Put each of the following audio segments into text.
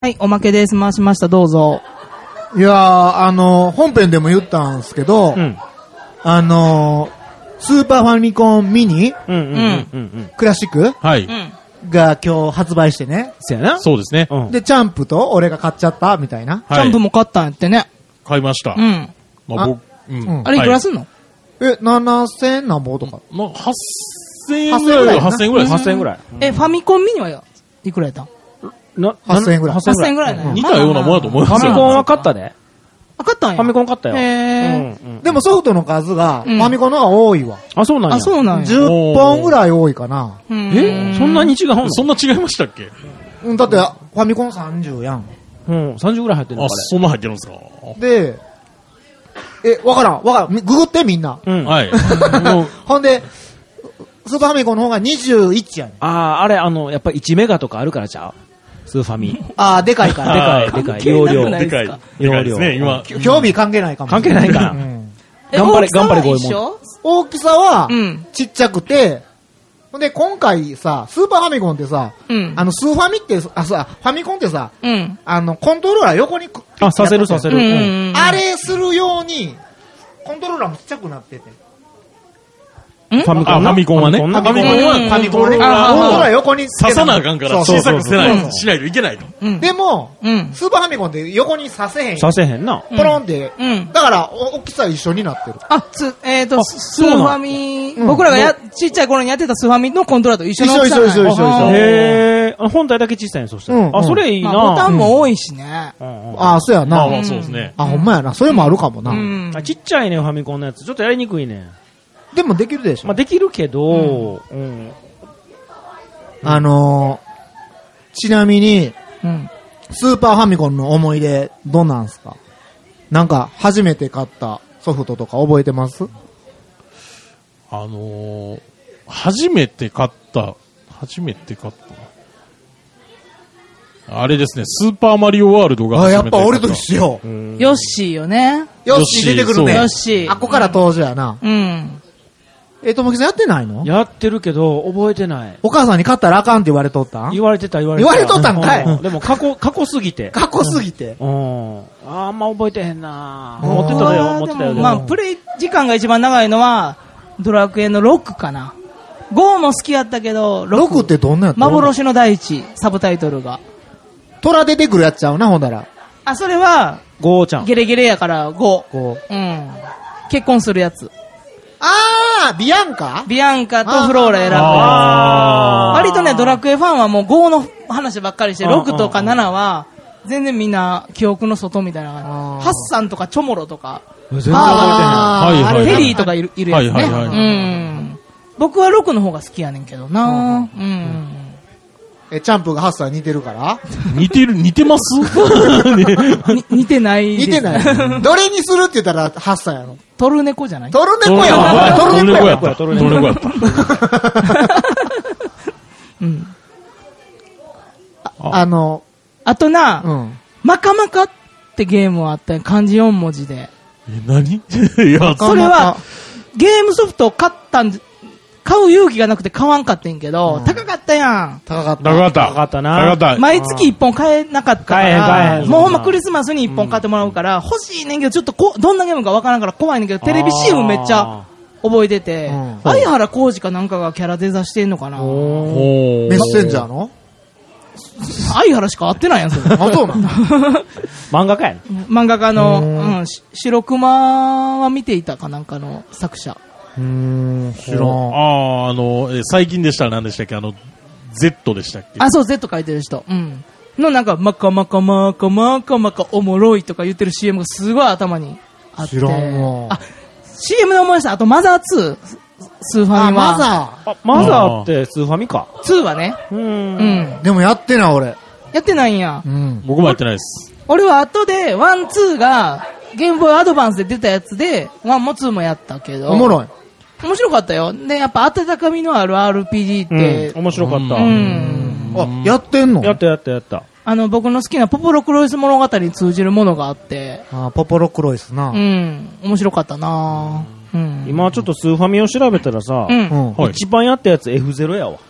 はい、おまけです。回しました。どうぞ。 いやー、本編でも言ったんですけど、スーパーファミコンミニ、クラシック、 はい、 が今日発売してね。 そうですね。 で、チャンプと俺が買っちゃったみたいな。 チャンプも買ったんやってね。 買いました。まあ、 あれいくらすんの ？7000何ぼとか。 まあ、8000円ぐらい。8000円ぐらい。 8000円ぐらい。 ファミコンミニはいくらやった ？8000円ぐらい。 8000円ぐらいね。 似たようなもんだと思いますよ。 ファミコンは買ったで。 買ったんや。 ファミコン買ったよ。 でもソフトの数が、ファミコンの方が多いわ。 あ、そうなんや。 あ、そうなんや。 10本ぐらい多いかな。 そんなに違うの？ そんな違いましたっけ？ だって、ファミコン30やん。 30ぐらい入ってるの？ あ、そんな入ってるんですか？ で、わからん。ググってみんな。 はい。 ほんで、スーパーファミコンの方が21やねん。 あれ、やっぱり1メガとかあるからちゃう？スーファミ。 でかいから。 でかい。容量。 でかいですね、今。 興味関係ないかも。 関係ないかな。頑張れ、こういうもん。 大きさは、ちっちゃくて、ほんで、今回さ、スーパーファミコンってさ、スーファミって、ファミコンってさ、コントローラー横にさせる。 あれするように、コントローラーもちっちゃくなってて。 ファミコンはね。ファミコンはね。コントローラー横に刺さなあかんから小さくしないといけないと。 でも、スーパーファミコンって横に刺せへん。 刺せへんな。 ポロンって。だから、大きさ一緒になってる。 スーファミ、僕らがちっちゃい頃にやってたスーファミのコントローラーと一緒の大きさ。 一緒。 へー。本体だけ小さいんそしたら。それいいな。 ボタンも多いしね。 そうやな。 そうですね。 ほんまやな。それもあるかもな。 ちっちゃいね、ファミコンのやつ。ちょっとやりにくいね。 でもできるでしょ。 まあできるけど、 ちなみに、スーパーファミコンの思い出、どんなんすか？なんか、初めて買ったソフトとか覚えてます？ 初めて買った。あれですね、スーパーマリオワールドが初めて買った。 やっぱ俺と一緒。 ヨッシーよね。 ヨッシー出てくるね。 ヨッシー。 ここから登場やな。ともきさんやってないの？ やってるけど、覚えてない。 お母さんに買ったらあかんって言われとったん？ 言われてた。 言われとったんかい。 でも過去すぎて。 あんま覚えてへんな。持ってたよ。 まあ、プレイ時間が一番長いのは、ドラクエの6かな。5も好きやったけど、 6ってどんなやつ？ 幻の大地、サブタイトルが。 虎出てくるやつちゃうな、ほんだら。 それは、 5ちゃん。 ゲレゲレやから5。結婚するやつ。 ビアンカとフローラ選ぶ。割とね、ドラクエファンはもう5の話ばっかりして、6とか7は、全然みんな記憶の外みたいな感じ。ハッサンとかチョモロとか。 全然覚えてへん。フェリーとかいるやつね。僕は6の方が好きやねんけどな。 チャンプがハッサン似てるから？ 似てます似てない。 似てない。どれにするって言ったらハッサンやろ。 トルネコじゃない？ トルネコやわ。 トルネコやった。 あとな、マカマカってゲームはあったよ。漢字4文字で。 何？ それは、ゲームソフトを買う勇気がなくて買わんかってんけど、高かったやん。 高かったな。 毎月1本買えなかったから、もうほんまクリスマスに1本買ってもらうから、欲しいねんけど、ちょっとどんなゲームかわからんから怖いねんけど、テレビ CM めっちゃ覚えてて、相原浩二かなんかがキャラデザしてんのかな。 メッセンジャーの？ 相原しか会ってないやん、それ。 そうなの？ 漫画家やね。 漫画家の、白熊は見ていたかなんかの作者。 知らん。 最近でしたら何でしたっけZ でしたっけ？ そう、Z 書いてる人。のなんか、マカおもろいとか言ってる CM がすごい頭にあって。 知らんわ。 CM で思い出した。あと、マザー2。スーファミは。 マザーってスーファミか。 2はね。 でもやってない俺。 やってないんや。 僕もやってないです。 俺は後で、1、2が、ゲームボーイアドバンスで出たやつで、1も2もやったけど。 おもろい。 面白かったよ。で、やっぱ温かみのある RPG って。 面白かった。 やってんの？ やった。 僕の好きなポポロクロイス物語に通じるものがあって。 ポポロクロイスな。 面白かったな。 今ちょっとスーファミを調べたらさ、一番やったやつ F0 やわ。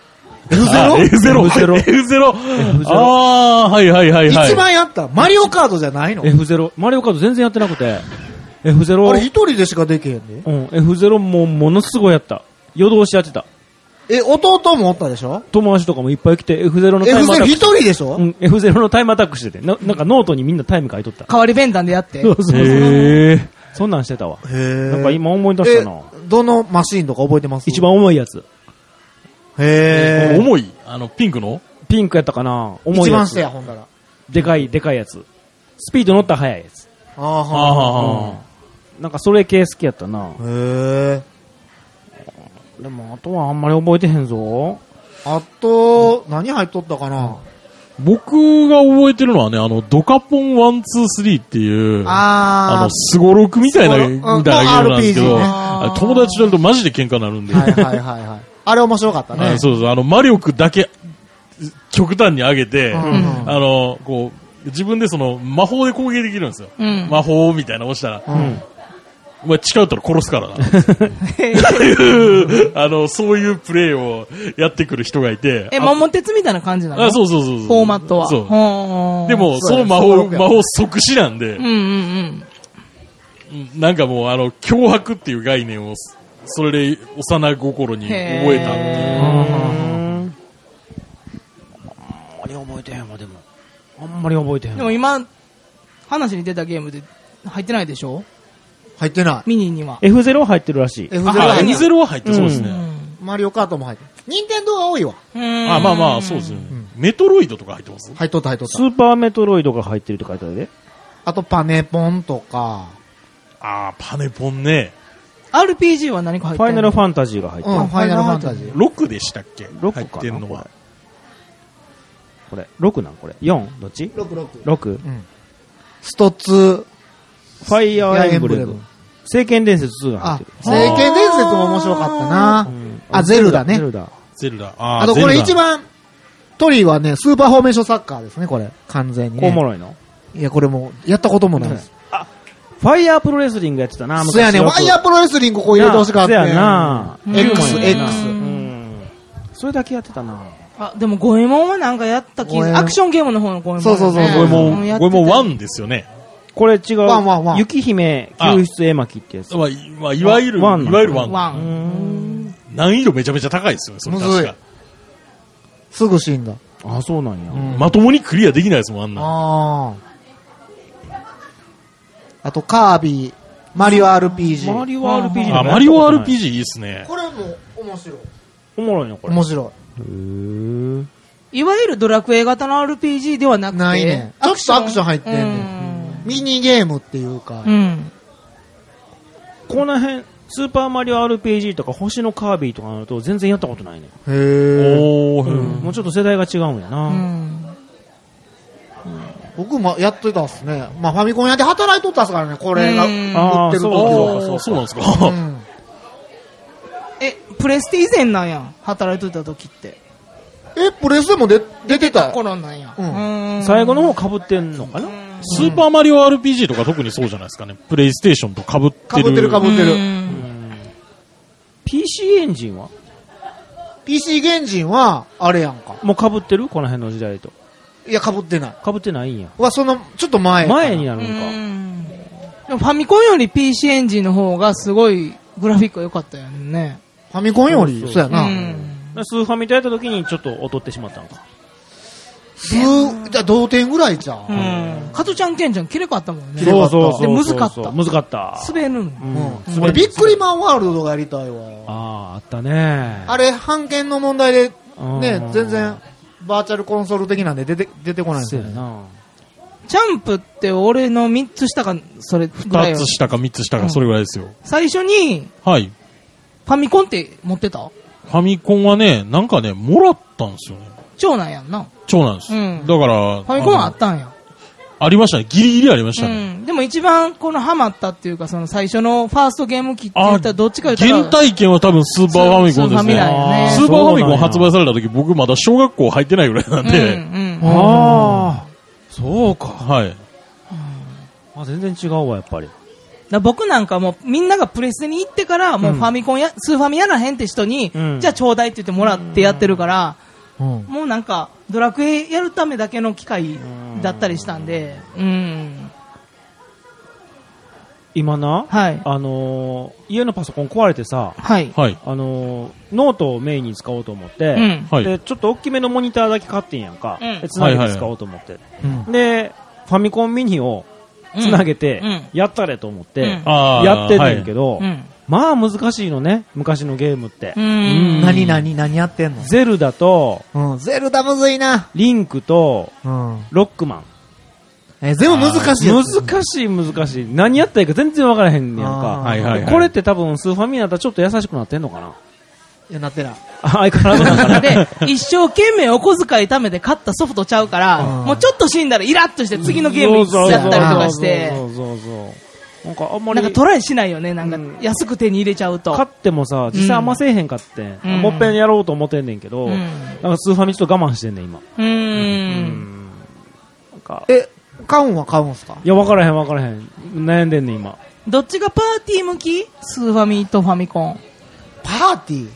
F0。あー、はい。 一番やった。マリオカードじゃないの？ F0。マリオカード全然やってなくて。F0。 あれ一人でしかできへんで。 うん、F0 ものすごいやった。夜通しやってた。 弟もおったでしょ？ 友達とかもいっぱい来て、F0 のタイムアタック。 F0 一人でしょ？ うん、F0 のタイムアタックしてて。なんかノートにみんなタイム書いとった。 代わり弁談でやって。 そう。へー。そんなんしてたわ。なんか今思い出したな。 どのマシーンとか覚えてます？ 一番重いやつ。 へー。重い？ピンクの？ ピンクやったかな？重いやつ。 一番下や、ほんだら。 でかいやつ。スピード乗ったら速いやつ。なんかそれ系好きやったな。 へー。 でもあとはあんまり覚えてへんぞ。 あと、何入っとったかな？ 僕が覚えてるのはね、ドカポン1、2、3っていう、スゴロクみたいなゲームなんですけど、友達とやるとマジで喧嘩になるんで。 はい。あれ面白かったね。 そう、魔力だけ、極端に上げて、こう、自分で魔法で攻撃できるんですよ。魔法みたいなの押したら。お前近寄ったら殺すからな。そういうプレイをやってくる人がいて。 桃鉄みたいな感じなの？ そう。フォーマットは。 そう。でも、その魔法即死なんで、なんかもう、脅迫っていう概念を、それで幼心に覚えたっていう。 あんまり覚えてへんわ、でも。あんまり覚えてへんわ。 でも今、話に出たゲームで入ってないでしょ？ 入ってない。 ミニには。 F0 入ってるらしい。 F0 は入ってそうですね。 マリオカートも入ってる。任天堂が多いわ。 まあ、そうですね。メトロイドとか入ってます？ 入っとった。 スーパーメトロイドが入ってるって書いてあるで。 あとパネポンとか。 パネポンね。 RPG は何か入ってるの？ ファイナルファンタジーが入ってる。 ファイナルファンタジー。 6でしたっけ ？6 入ってるのは。 これ、6なんこれ。4? どっち ?6。スト2。 ファイアーエンブレム。聖剣伝説2が入ってる。 聖剣伝説も面白かったな。ゼルダね。 ゼルダ。 あとこれ一番、トリーはね、スーパーフォーメーションサッカーですね、これ。完全にね。 おもろいの？ いや、これもやったこともないです。 ファイヤープロレスリングやってたな、 そうやね、ファイヤープロレスリングここ入れてほしかった。 そうやな。 X。 それだけやってたな。 でもゴエモンはなんかやった気が、アクションゲームの方のゴエモン。 そう。ゴエモン1ですよね。 これ違う。雪姫救出絵巻ってやつ。 いわゆる1。難易度めちゃめちゃ高いですよね、それ確か。 すぐ死んだ。 そうなんや。 まともにクリアできないですもん、あんな。 あと、カービィ、マリオ RPG。 マリオ RPG。 マリオ RPG いいですね。 これも面白い。 おもろいのこれ。 面白い。いわゆるドラクエ型の RPG ではなくて。 ないね。ちょっとアクション入ってんね。ミニゲームっていうか。 この辺、スーパーマリオ RPG とか星のカービィとかなると全然やったことないね。もうちょっと世代が違うんやな。 僕もやってたっすね。ファミコン屋で働いとったっすからね、これが売ってる時は。 そうなんですか。 プレステ以前なんや、働いとった時って。 プレステも出てた頃なんや。 最後の方被ってんのかな？ スーパーマリオ RPG とか特にそうじゃないですかね。プレイステーションと被ってる。 被ってる。 PC エンジンは ?PC エンジンは、あれやんか。 もう被ってるこの辺の時代と。 いや、被ってない。 被ってないんや。 ちょっと前になるんか。 でもファミコンより PC エンジンの方がすごいグラフィックが良かったよね。 ファミコンよりそうやな。 スーファミとやった時にちょっと劣ってしまったのか。 じゃあ同点ぐらいじゃん。 加トちゃんケンちゃん綺麗かったもんね。 綺麗かった。 で、難かった。 難かった。 滑るの。 俺ビックリマンワールドがやりたいわ。 あったね。 あれ、版権の問題で、ね、全然、バーチャルコンソール的なんで出てこないんですよね。 ジャンプって俺の3つ下か、それぐらい。 2つ下か3つ下か、それぐらいですよ。 最初に、 はい。 ファミコンって持ってた？ ファミコンはね、なんかね、もらったんですよね。 長男やんな。 長男です。だから、 ファミコンはあったんや。 ありましたね。ギリギリありましたね。 でも一番このハマったっていうか、その最初のファーストゲーム機って言ったらどっちか言ったら。 原体験は多分スーパーファミコンですね。スーパーファミコン発売された時、僕まだ小学校入ってないぐらいなんで。 そうか。 はい。 全然違うわ、やっぱり。 僕なんかもうみんながプレステに行ってからもうファミコンスーファミやらへんって人に、じゃあちょうだいって言ってもらってやってるから、 もうなんか、ドラクエやるためだけの機械だったりしたんで、 今な、 はい、 家のパソコン壊れてさ、 はい、 ノートをメインに使おうと思って、でちょっと大きめのモニターだけ買ってんやんか、でつなげて使おうと思って、でファミコンミニをつなげて、やったれと思って、やってんねんけど、まあ難しいのね、昔のゲームって。 何やってんの？ ゼルダと、 ゼルダむずいな。 リンクと、ロックマン。 全部難しいやつ。 難しい。何やったらいいか全然わからへんねやんか。これって多分スーファミになったらちょっと優しくなってんのかな？ いや、なってない。 相変わらずなんかな。 で、一生懸命お小遣い貯めて買ったソフトちゃうから、もうちょっと死んだらイラッとして次のゲームにしちゃったりとかして。なんかあんまり。なんかトライしないよね、なんか安く手に入れちゃうと。 買ってもさ、実際あんませえへんかって、もっぺんやろうと思ってんねんけど、なんかスーファミちょっと我慢してんねん、今。 なんか。買うんすか？ いや、わからへん。悩んでんねん、今。 どっちがパーティー向き？スーファミとファミコン。 パーティー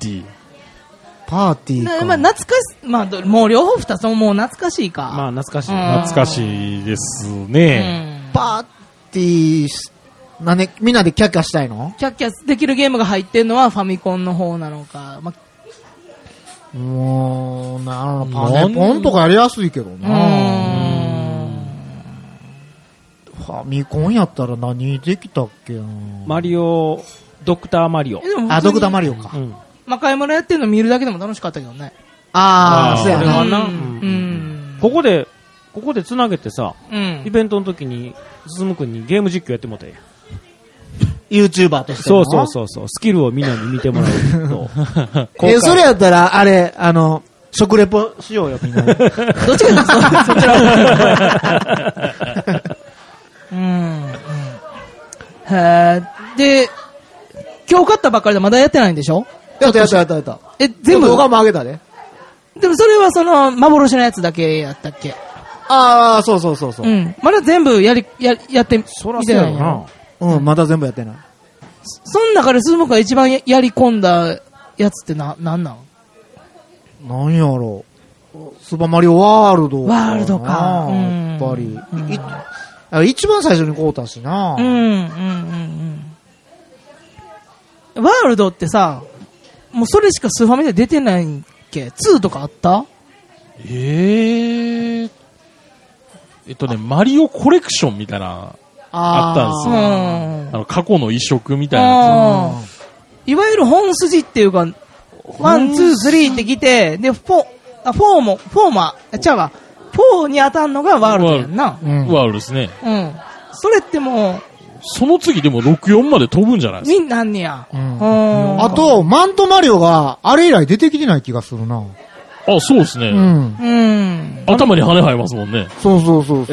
か。 まあ、懐かしい。まあ、もう両方二つももう懐かしいか。 まあ、懐かしい。 懐かしいですね。 パーティー、みんなでキャッキャしたいの？ キャッキャできるゲームが入ってんのはファミコンの方なのか。 もう、パネポンとかやりやすいけどな。ファミコンやったら何できたっけな。 ドクターマリオ。 ドクターマリオか。 魔界村やってんの見るだけでも楽しかったけどね。 そうやな。 ここで繋げてさ、イベントの時に、進くんにゲーム実況やってもらって。 YouTuber として。 そう。スキルをみんなに見てもらうと。 それやったら、食レポしようよ、みんなで。 どっちかそっちら。で、今日買ったばっかりでまだやってないんでしょ？ やった。 全部動画も上げたで。 でもそれは幻のやつだけやったっけ？ そう。 まだ全部やってみてないな。 まだ全部やってない。 その中でスズムが一番やり込んだやつってなんなん？ なんやろう。スーパーマリオワールドか。 やっぱり。一番最初に買うたしな。 ワールドってさ、もうそれしかスーファミで出てないんけ？ 2 とかあった？ マリオコレクションみたいな、あったんですよ。過去の移植みたいなやつ。いわゆる本筋っていうか、1、2、3って来て、で、4に当たんのがワールドやんな。 ワールドですね。 それってもう、 その次でも64まで飛ぶんじゃないですか。 みんなんねや。 あと、マントマリオがあれ以来出てきてない気がするな。 そうですね。頭に羽生えますもんね。 そう。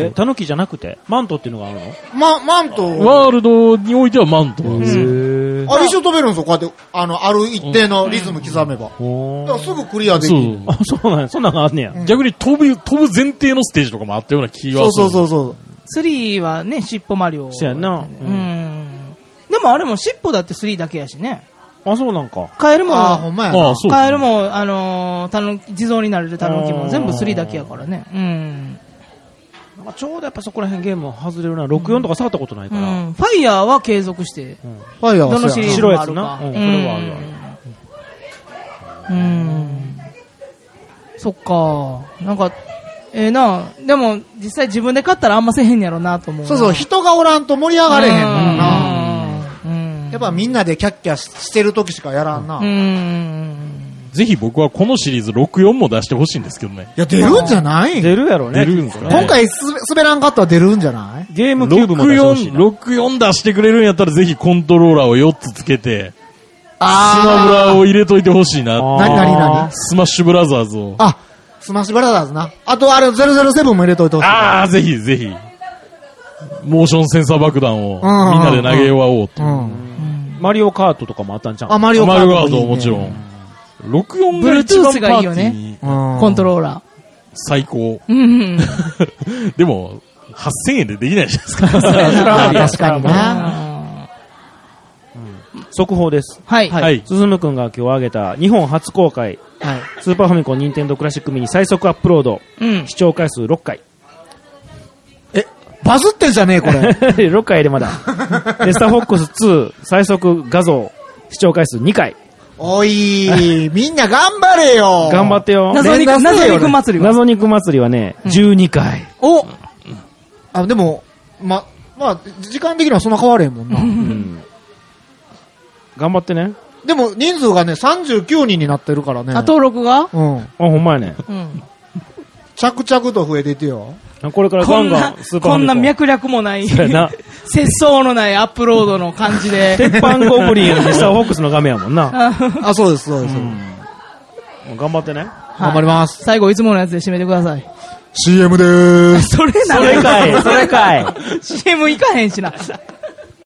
タヌキじゃなくてマントっていうのがあるの？ マント。 ワールドにおいてはマントなんですよ。 一緒飛べるんですよ、こうやって、ある一定のリズム刻めば。だからすぐクリアできる。 そうなんや、そんなのがあんねや。 逆に飛ぶ前提のステージとかもあったような気がする。 そう。 3はね、尻尾マリオ。 そうやな。 でもあれも尻尾だって3だけやしね。 そうなんか。 カエルも、 ほんまやな。 カエルも、地蔵になれるタヌキも全部3だけやからね。 ちょうどやっぱそこら辺ゲーム外れるな。64とか触ったことないから。 ファイヤーは継続して。 ファイヤーはどのシリーズもあるか。 それはある。 そっか。なんか、でも実際自分で買ったらあんませへんやろなと思う。 そう、人がおらんと盛り上がれへんからな。やっぱみんなでキャッキャしてる時しかやらんな。 ぜひ僕はこのシリーズ64も出してほしいんですけどね。 いや、出るんじゃない？ 出るやろね。 出るんですかね。 今回滑らんかったら出るんじゃない？ ゲームキューブも出してほしいな。 64出してくれるんやったらぜひコントローラーを4つつけて、スマブラを入れといてほしいな。 何スマッシュブラザーズを。 スマッシュブラザーズな。あと007も入れといてほしい。 ぜひぜひ。モーションセンサー爆弾をみんなで投げ終わおうと。 マリオカートとかもあったんちゃう？ マリオカートもちろん。64が一番パーティーに。Bluetooth がいいよね。コントローラー。 最高。でも、8000円でできないじゃないですか。 確かにな。 速報です。 はい。 すずむくんが今日挙げた日本初公開、 スーパーファミコン、ニンテンドークラシックミニ最速アップロード。視聴回数6回。 バズってんじゃねえ、これ。 6回でまだ。で、スターフォックス2最速画像、視聴回数2回。 おい、みんな頑張れよ。 頑張ってよ。 謎肉祭りは謎肉祭りはね、12回。 おでも、まあ、時間的にはそんな変われへんもんな。 頑張ってね。 でも、人数がね、39人になってるからね。 登録がほんまやね。 着々と増えていてよ。 これからガンガンスーパーファミコン。 こんな脈絡もない、節操のないアップロードの感じで。 鉄板ゴブリンでスターフォックスの画面やもんな。 そうです、そうです。 頑張ってね。 頑張ります。 最後、いつものやつで締めてください。 CM でーす。 それかい。CM いかへんしな。